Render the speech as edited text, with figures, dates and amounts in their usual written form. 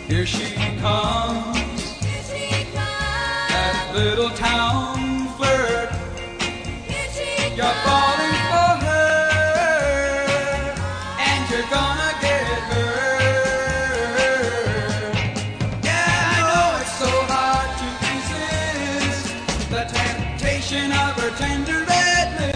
Here she comes, Here she comes. that little town flirt. Here she Your comes.